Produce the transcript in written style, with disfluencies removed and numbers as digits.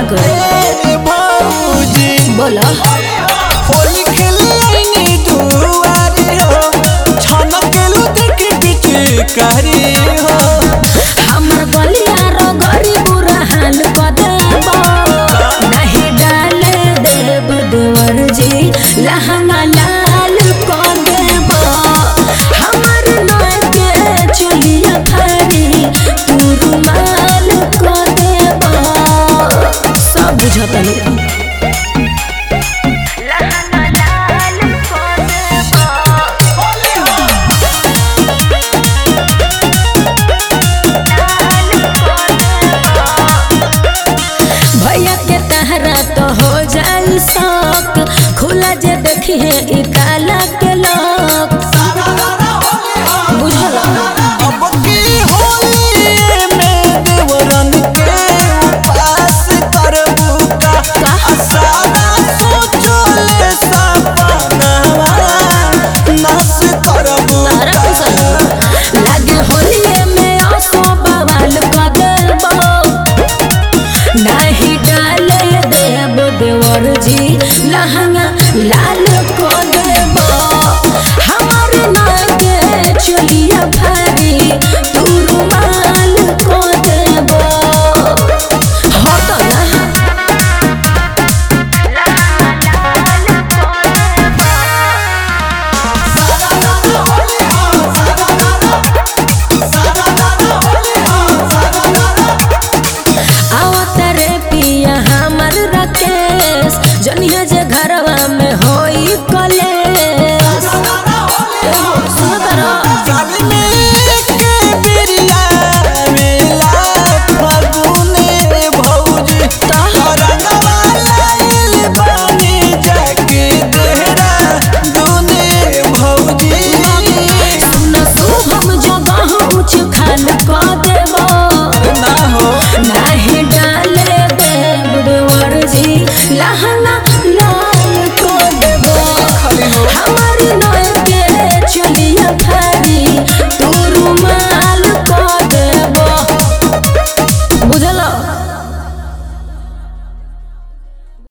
कर भौजी बोला होली खेलनी दुआरे हो छनकेलु देखी पिचकारी हो हमर गलिया रो गरी बुरा हाल क देबो नहीं डाले देब देवर जी लहंगा लाल क देबो हमर नय के चलिया थारी तू रुमाल क देबो सब बुझतनी भैया के तहरा तो हो जाई शौक खुला जे देखी है ई काला के लोग बुझल अब की होली में देवरन के उपास करबू का सारा सोचले सपनावा नाश करबू तारा कुछ लागे होली में आसो बवाल क देबो नहीं डाले देब देवर जी लहंगा लाल को देबो हमार नागे चलिया भारी तू रुमाल को देबो हट ना आवतरे पिया हमर राकेश जनिया जे घरवा में होई कलेश सुन तारा साली में के बिरिया मेला फगुने भौजी रंगवा लाइल बानी जाके देहरा दुने भौजी सुन शुभम जगह उच खाल क देबो ना हो नाही डाले देब देवर जी लहंगा